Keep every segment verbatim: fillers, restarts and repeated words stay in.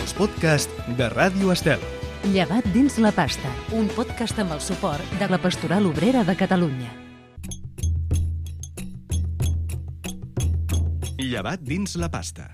els podcasts de Ràdio Estel. Llevat dins la pasta, un podcast amb el suport de la Pastoral Obrera de Catalunya. Llevat dins la pasta.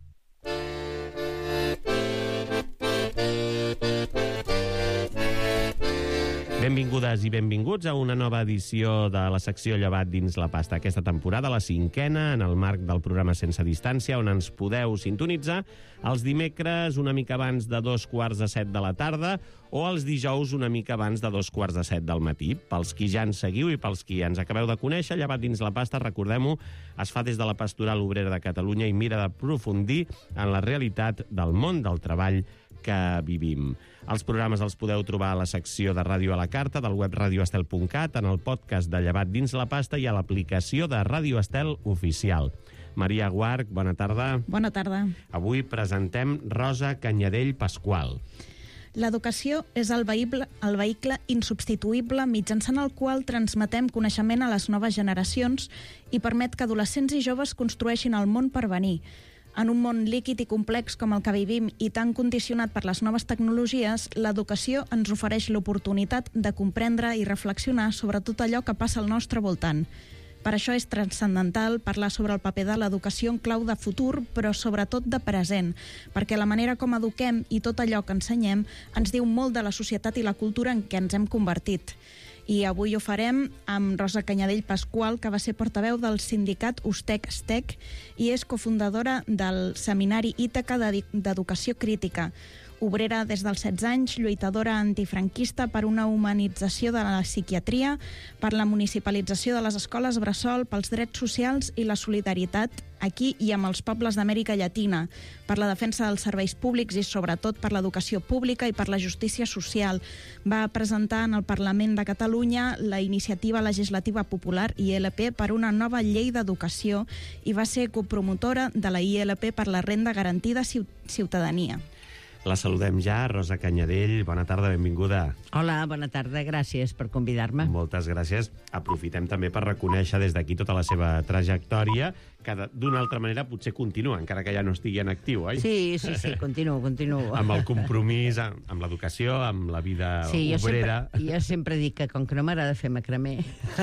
Benvingudes i benvinguts a una nova edició de la secció Llevat dins la pasta. Aquesta temporada, la cinquena, en el marc del programa Sense Distància, on ens podeu sintonitzar els dimecres una mica abans de dos quarts de set de la tarda o els dijous una mica abans de dos quarts de set del matí. Pels qui ja ens seguiu i pels qui ens acabeu de conèixer, Llevat dins la pasta, recordem-ho, es fa des de la Pastoral Obrera de Catalunya i mira d'aprofundir en la realitat del món del treball que vivim. Els programes els podeu trobar a la secció de Ràdio a la Carta del web radio estel punt cat, en el podcast de Llevat dins la pasta i a l'aplicació de Ràdio Estel Oficial. Maria Guarch, bona tarda. Bona tarda. Avui presentem Rosa Canyadell Pasqual. L'educació és el vehicle, el vehicle insubstituïble mitjançant el qual transmetem coneixement a les noves generacions i permet que adolescents i joves construeixin el món per venir. En un món líquid i complex com el que vivim i tan condicionat per les noves tecnologies, l'educació ens ofereix l'oportunitat de comprendre i reflexionar sobre tot allò que passa al nostre voltant. Per això és transcendental parlar sobre el paper de l'educació en clau de futur, però sobretot de present, perquè la manera com eduquem i tot allò que ensenyem ens diu molt de la societat i la cultura en què ens hem convertit. I avui ho farem amb Rosa Canyadell Pasqual, que va ser portaveu del sindicat USTEC-STEC i és cofundadora del Seminari Ítaca d'Educació Crítica. Obrera des dels setze anys, lluitadora antifranquista per una humanització de la psiquiatria, per la municipalització de les escoles bressol, pels drets socials i la solidaritat aquí i amb els pobles d'Amèrica Llatina, per la defensa dels serveis públics i sobretot per l'educació pública i per la justícia social. Va presentar en el Parlament de Catalunya la Iniciativa Legislativa Popular I L P per una nova llei d'educació i va ser copromotora de la I L P per la Renda Garantida Ciutadania. La saludem ja, Rosa Canyadell. Bona tarda, benvinguda. Hola, bona tarda, gràcies per convidar-me. Moltes gràcies. Aprofitem també per reconèixer des d'aquí tota la seva trajectòria, que d'una altra manera potser continua, encara que ja no estigui en actiu, oi? Sí, sí, sí, continuo, continuo. Amb el compromís, amb, amb l'educació, amb la vida sí, obrera. Sí, jo, jo sempre dic que com que no m'agrada fer macramé...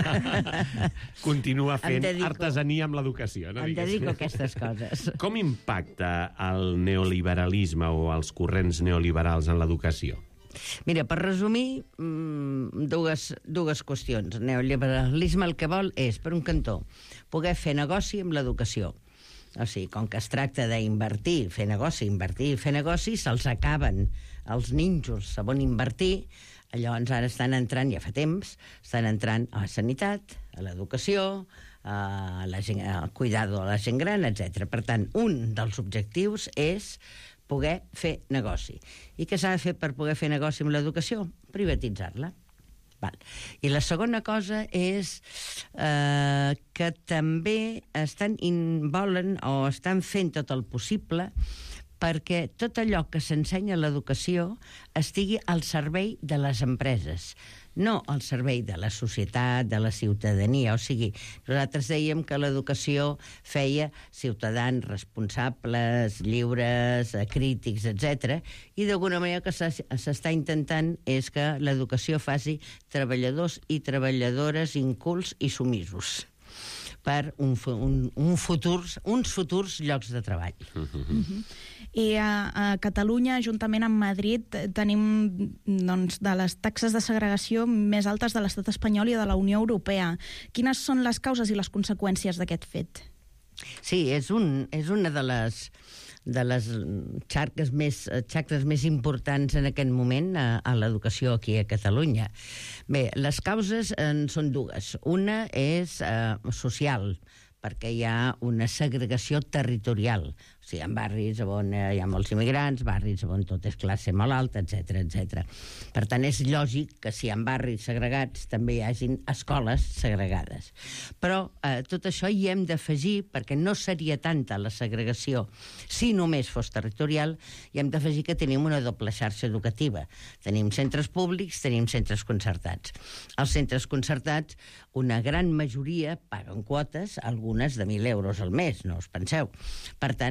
Continua fent dedico, artesania amb l'educació, no? Em dedico a aquestes coses. Com impacta el neoliberalisme o els corrents neoliberals en l'educació? Mira, per resumir, dues, dues qüestions. El neoliberalisme el que vol és, per un cantó, poder fer negoci amb l'educació. O sigui, com que es tracta d'invertir, fer negoci, invertir, fer negoci, se'ls acaben els nínxols a on invertir, llavors ara estan entrant, ja fa temps, estan entrant a la sanitat, a l'educació, a la gent, al cuidado de la gent gran, etcètera. Per tant, un dels objectius és poder fer negoci. I què s'ha de fer per poder fer negoci amb l'educació? Privatitzar-la. Val. I la segona cosa és eh, que també estan in, volen o estan fent tot el possible perquè tot allò que s'ensenya a l'educació estigui al servei de les empreses, no al servei de la societat, de la ciutadania. O sigui, nosaltres dèiem que l'educació feia ciutadans responsables, lliures, crítics, etcètera, i d'alguna manera que s'està intentant és que l'educació faci treballadors i treballadores incults i submisos per un, un, un futurs, uns futurs llocs de treball. Uh-huh. I a, a Catalunya, juntament amb Madrid, tenim doncs, de les taxes de segregació més altes de l'estat espanyol i de la Unió Europea. Quines són les causes i les conseqüències d'aquest fet? Sí, és, un, és una de les, de les xarques més, xacres més importants en aquest moment a, a l'educació aquí a Catalunya. Bé, les causes en són dues. Una és eh, social, perquè hi ha una segregació territorial. O sigui, hi ha barris on hi ha molts immigrants, barris on tot és classe molt alta, etcètera, etcètera. Per tant, és lògic que si hi ha barris segregats també hi hagin escoles segregades. Però eh, tot això hi hem d'afegir, perquè no seria tanta la segregació si només fos territorial, hi hem d'afegir que tenim una doble xarxa educativa. Tenim centres públics, tenim centres concertats. Els centres concertats, una gran majoria paguen quotes, algunes de mil euros al mes, no us penseu. Per tant,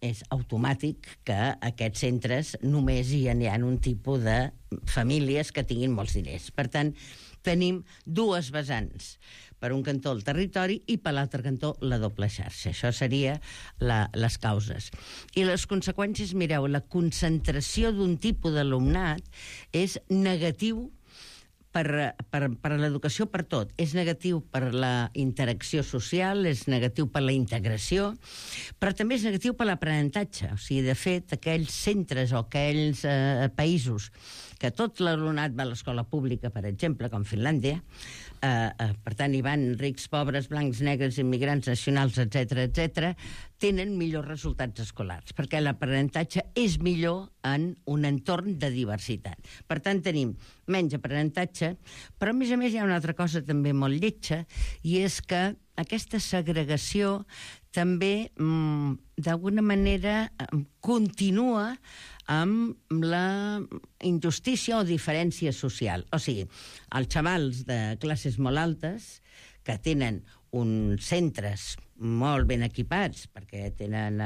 és automàtic que aquests centres només hi ha un tipus de famílies que tinguin molts diners. Per tant, tenim dues vessants. Per un cantó el territori i per l'altre cantó la doble xarxa. Això seria la, les causes. I les conseqüències, mireu, la concentració d'un tipus d'alumnat és negatiu per, per, per l'educació, per tot. És negatiu per la interacció social, és negatiu per la integració, però també és negatiu per l'aprenentatge. O sigui, de fet, aquells centres o aquells eh, països que tot l'alumnat va a l'escola pública, per exemple, com Finlàndia, eh, eh, per tant, hi van rics, pobres, blancs, negres, immigrants, nacionals, etcètera, etcètera, tenen millors resultats escolars, perquè l'aprenentatge és millor en un entorn de diversitat. Per tant, tenim menys aprenentatge, però a més a més hi ha una altra cosa també molt lletja, i és que aquesta segregació també, mm, d'alguna manera, continua amb la injustícia o diferència social. O sigui, els xavals de classes molt altes, que tenen uns centres molt ben equipats, perquè tenen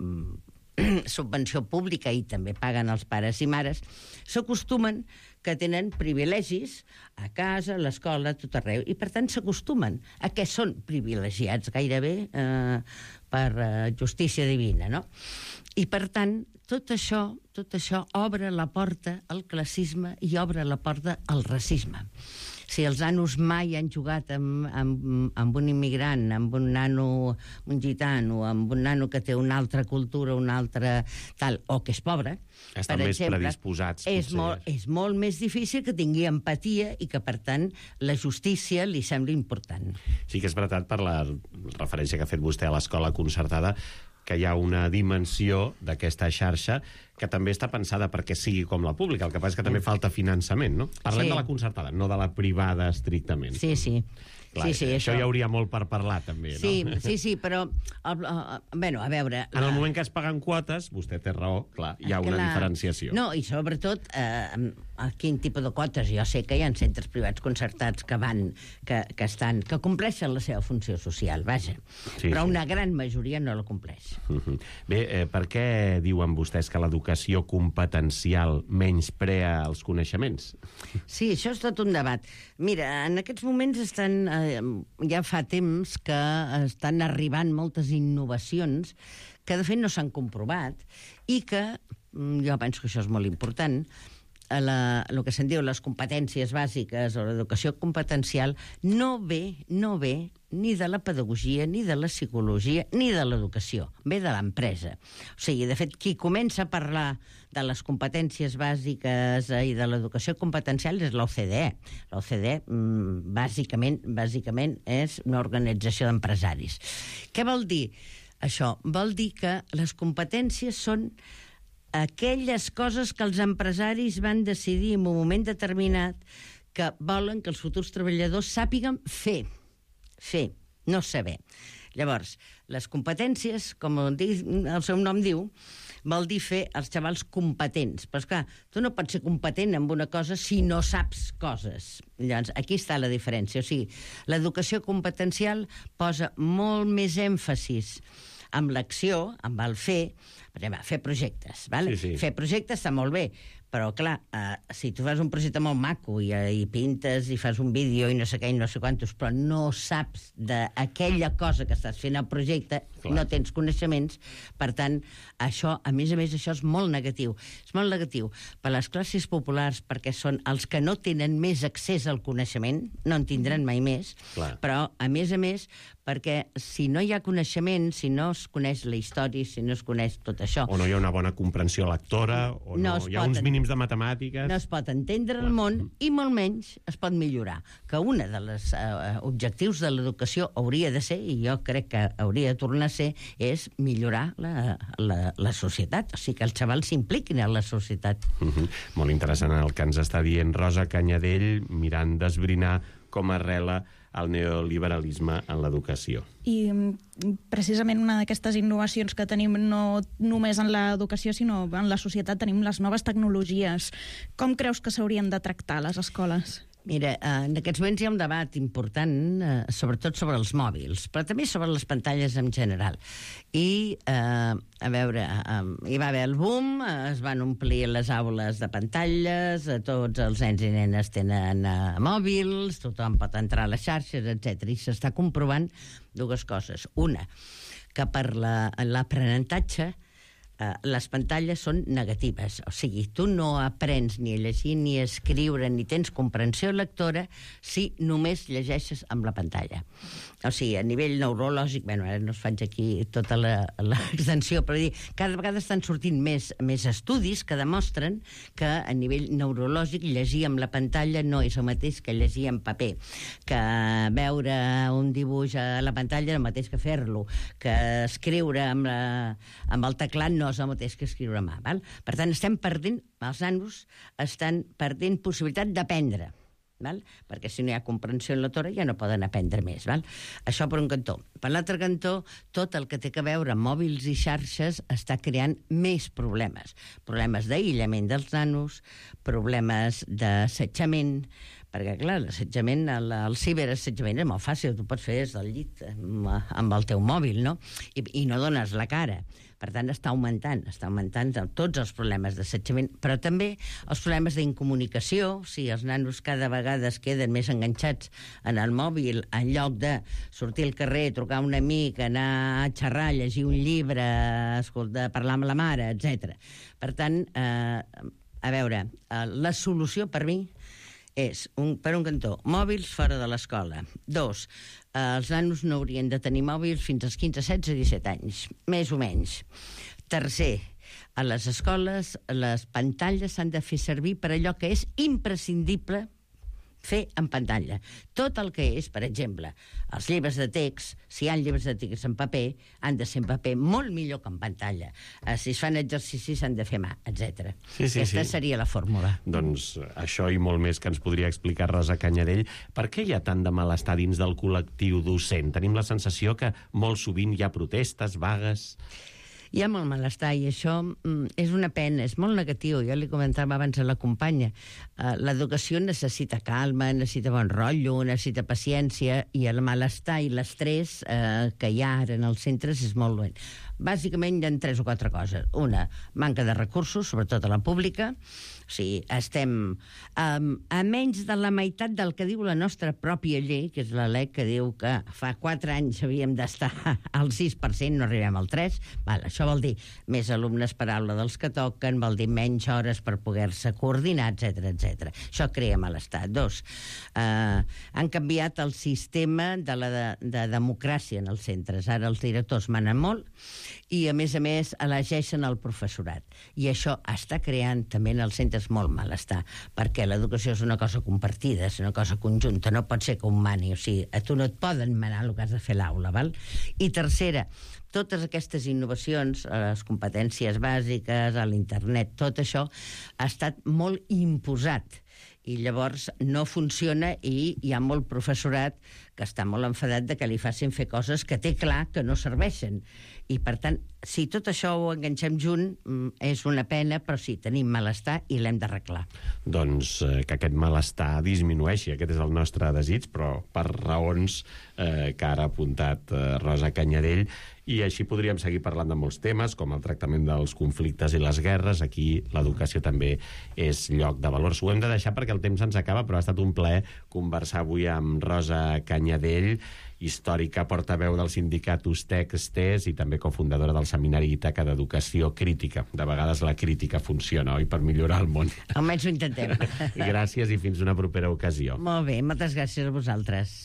eh, subvenció pública i també paguen els pares i mares, s'acostumen que tenen privilegis a casa, a l'escola, a tot arreu, i per tant s'acostumen a que són privilegiats gairebé eh, per eh, justícia divina, no? I per tant, tot això, tot això obre la porta al classisme i obre la porta al racisme. Si els nanos mai han jugat amb, amb, amb un immigrant, amb un nano, un gitano, amb un nano que té una altra cultura, una altra tal, o que és pobre, estan per més exemple, predisposats, és potser. molt, és molt més difícil que tingui empatia i que, per tant, la justícia li sembli important. Sí que és veritat, per la referència que ha fet vostè a l'escola concertada, que hi ha una dimensió d'aquesta xarxa que també està pensada perquè sigui com la pública. El que passa és que també falta finançament, no? Parlem Sí. de la concertada, no de la privada estrictament. Sí, sí. Clar, sí, sí, això, això hi hauria molt per parlar, també, no? Sí, sí, sí, però... El, el, bueno, a veure... En el moment que es paguen quotes, vostè té raó, clar, hi ha una Clar. diferenciació. No, i sobretot, eh, a quin tipus de quotes? Jo sé que hi ha centres privats concertats que van, que, que estan, que compleixen la seva funció social, vaja. Sí, però sí. una gran majoria no la compleix. Uh-huh. Bé, eh, per què diuen vostès que l'educació competencial menysprea els coneixements? Sí, això és tot un debat. Mira, en aquests moments estan, eh, ja fa temps que estan arribant moltes innovacions que de fet no s'han comprovat i que, mm, jo penso que això és molt important, a la, el que se'n diu les competències bàsiques o l'educació competencial no ve, no ve ni de la pedagogia, ni de la psicologia, ni de l'educació. Ve de l'empresa. O sigui, de fet, qui comença a parlar de les competències bàsiques i de l'educació competencial és l'O C D E. L'O C D E, mm, bàsicament, bàsicament, és una organització d'empresaris. Què vol dir això? Vol dir que les competències són aquelles coses que els empresaris van decidir en un moment determinat que volen que els futurs treballadors sàpiguen fer. Fer, no saber. Llavors, les competències, com el seu nom diu, vol dir fer els xavals competents. Però, esclar, tu no pots ser competent en una cosa si no saps coses. Llavors, aquí està la diferència. O sigui, l'educació competencial posa molt més èmfasis amb l'acció, amb el fer, per exemple, fer projectes. Vale? Sí, sí. Fer projectes està molt bé, però, clar, eh, si tu fas un projecte molt maco i, eh, i pintes i fas un vídeo i no sé què i no sé quantos, però no saps d'aquella cosa que estàs fent al projecte, Clar. no tens coneixements, per tant, això, a més a més, això és molt negatiu. És molt negatiu per les classes populars perquè són els que no tenen més accés al coneixement, no en tindran mai més, Clar. però, a més a més, perquè si no hi ha coneixement, si no es coneix la història, si no es coneix tot això... O no hi ha una bona comprensió lectora, o no, No es hi ha pot uns en- mínims de matemàtiques... No es pot entendre el món i molt menys es pot millorar. Que un dels uh, objectius de l'educació hauria de ser, i jo crec que hauria de tornar a ser, és millorar la, la, la societat. O sigui, que els xavals s'impliquin en la societat. Uh -huh. Molt interessant el que ens està dient Rosa Canyadell, mirant d'esbrinar com arrela el neoliberalisme en l'educació. I mm, precisament una d'aquestes innovacions que tenim no només en l'educació, sinó en la societat, tenim les noves tecnologies. Com creus que s'haurien de tractar a les escoles? Mira, en aquests moments hi ha un debat important, eh, sobretot sobre els mòbils, però també sobre les pantalles en general. I, eh, a veure, eh, hi va haver el boom, eh, es van omplir les aules de pantalles, eh, tots els nens i nenes tenen eh, mòbils, tothom pot entrar a les xarxes, etcètera. I s'està comprovant dues coses. Una, que per la, l'aprenentatge Uh, les pantalles són negatives, o sigui, tu no aprens ni a llegir ni a escriure ni tens comprensió lectora si només llegeixes amb la pantalla. O sigui, a nivell neurològic, bueno, ara no us faig aquí tota l'extensió, però dir, cada vegada estan sortint més, més estudis que demostren que a nivell neurològic llegir amb la pantalla no és el mateix que llegir en paper, que veure un dibuix a la pantalla és el mateix que fer-lo, que escriure amb, la, amb el teclat no és el mateix que escriure a mà. Val? Per tant, estem perdent, els nanos estan perdent possibilitat d'aprendre, val? Perquè si no hi ha comprensió lectora ja no poden aprendre més. Val? Això per un cantó. Per l'altre cantó, tot el que té que veure amb mòbils i xarxes està creant més problemes. Problemes d'aïllament dels nanos, problemes d'assetjament, perquè, clar, l'assetjament, el, el ciberassetjament és molt fàcil, tu pots fer des del llit amb, amb el teu mòbil, no? I, i no dones la cara. Per tant, està augmentant, està augmentant tots els problemes d'assetjament, però també els problemes d'incomunicació, si els nanos cada vegada es queden més enganxats en el mòbil, en lloc de sortir al carrer, trucar a un amic, anar a xerrar, llegir un llibre, escoltar, parlar amb la mare, etcètera. Per tant, eh, a veure, eh, la solució per mi és, un, per un cantó, mòbils fora de l'escola. Dos, eh, els nanos no haurien de tenir mòbils fins als quinze, setze, disset anys, més o menys. Tercer, a les escoles les pantalles s'han de fer servir per allò que és imprescindible fer en pantalla. Tot el que és, per exemple, els llibres de text, si hi ha llibres de text en paper, han de ser en paper molt millor que en pantalla. Uh, si es fan exercicis s'han de fer mà, etcètera. Sí, sí, Aquesta sí. seria la fórmula. Doncs això i molt més que ens podria explicar Rosa Canyadell. Per què hi ha tant de malestar dins del col·lectiu docent? Tenim la sensació que molt sovint hi ha protestes, vagues... Hi ha molt malestar i això mm, és una pena, és molt negatiu. Jo li comentava abans a la companya. Uh, L'educació necessita calma, necessita bon rotllo, necessita paciència, i el malestar i l'estrès uh, que hi ha ara en els centres és molt dolent. Bàsicament hi ha tres o quatre coses. Una, manca de recursos, sobretot a la pública. O sigui, estem um, a menys de la meitat del que diu la nostra pròpia llei, que és la L E C, que diu que fa quatre anys havíem d'estar al sis per cent, no arribem al tres. Val, això vol dir més alumnes per aula dels que toquen, vol dir menys hores per poder-se coordinar, etcètera, etcètera. Això crea malestar. Dos, uh, han canviat el sistema de la de, de democràcia en els centres. Ara els directors manen molt i, a més a més, elegeixen el professorat. I això està creant també en els centres molt malestar, perquè l'educació és una cosa compartida, és una cosa conjunta, no pot ser que un mani, o sigui, a tu no et poden manar el que has de fer a l'aula, val? I tercera, totes aquestes innovacions, les competències bàsiques, a l'internet, tot això ha estat molt imposat, i llavors no funciona, i hi ha molt professorat que està molt enfadat de que li facin fer coses que té clar que no serveixen. I, per tant, si tot això ho enganxem junt, és una pena, però sí, tenim malestar i l'hem d'arreglar. Doncs eh, que aquest malestar disminueixi, aquest és el nostre desig, però per raons eh, que ara ha apuntat eh, Rosa Canyadell, i així podríem seguir parlant de molts temes, com el tractament dels conflictes i les guerres. Aquí l'educació també és lloc de valors. Ho hem de deixar perquè el temps ens acaba, però ha estat un plaer conversar avui amb Rosa Canyadell, històrica portaveu del sindicat Ustec-Estés i també cofundadora del Seminari Ítaca d'Educació Crítica. De vegades la crítica funciona, oi?, per millorar el món. Almenys ho intentem. Gràcies i fins una propera ocasió. Molt bé, moltes gràcies a vosaltres.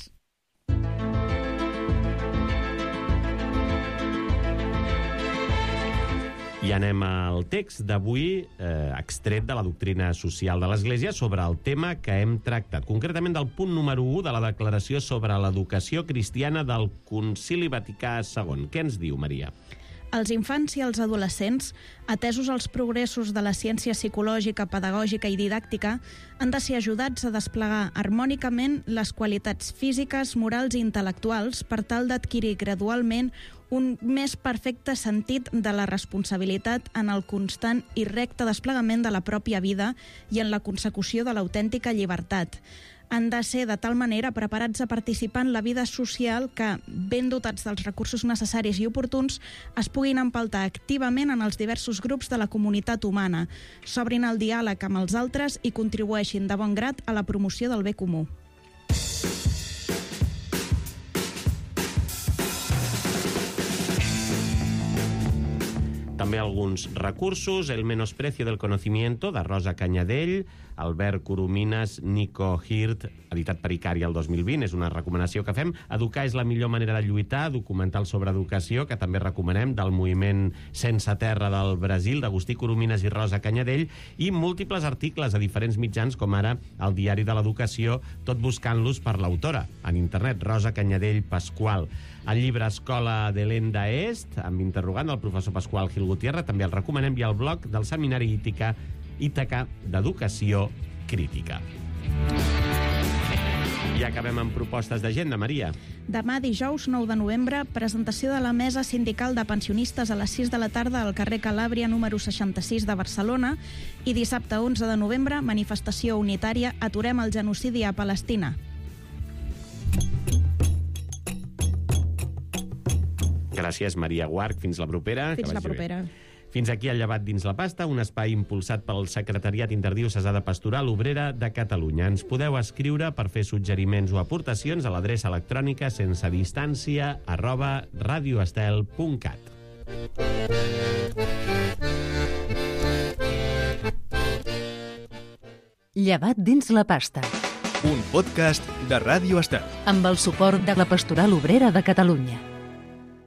I anem al text d'avui, eh, extret de la doctrina social de l'Església sobre el tema que hem tractat, concretament del punt número u de la Declaració sobre l'Educació Cristiana del Concili Vaticà segon. Què ens diu, Maria? Els infants i els adolescents, atesos els progressos de la ciència psicològica, pedagògica i didàctica, han de ser ajudats a desplegar harmònicament les qualitats físiques, morals i intel·lectuals per tal d'adquirir gradualment un més perfecte sentit de la responsabilitat en el constant i recte desplegament de la pròpia vida i en la consecució de l'autèntica llibertat. han de ser de tal manera preparats a participar en la vida social que, ben dotats dels recursos necessaris i oportuns, es puguin empaltar activament en els diversos grups de la comunitat humana, s'obrin al diàleg amb els altres i contribueixin de bon grat a la promoció del bé comú. També alguns recursos, El menosprecio del conocimiento, de Rosa Canyadell, Albert Coromines, Nico Hirt, editat per Icària el dos mil vint. És una recomanació que fem. Educar és la millor manera de lluitar, documental sobre educació, que també recomanem, del moviment Sense Terra del Brasil, d'Agustí Coromines i Rosa Canyadell, i múltiples articles a diferents mitjans, com ara el Diari de l'Educació, tot buscant-los per l'autora, en internet, Rosa Canyadell Pasqual. El llibre Escola de l'Enda Est, amb interrogant del professor Pasqual Gil Gutiérrez, també el recomanem, i el blog del Seminari Ítaca, Ítaca d'Educació Crítica. I acabem amb propostes d'agenda, Maria. Demà, dijous nou de novembre, presentació de la Mesa Sindical de Pensionistes a les sis de la tarda al carrer Calàbria número seixanta-sis de Barcelona, i dissabte onze de novembre, manifestació unitària Aturem el genocidi a Palestina. Gràcies, Maria Guarch. Fins la propera. Fins la propera. Fins aquí el Llevat dins la pasta, un espai impulsat pel Secretariat Interdiocesà de Pastoral Obrera de Catalunya. Ens podeu escriure per fer suggeriments o aportacions a l'adreça electrònica sense distància arroba radioestel punt cat. Llevat dins la pasta. Un podcast de Ràdio Estel. Amb el suport de la Pastoral Obrera de Catalunya.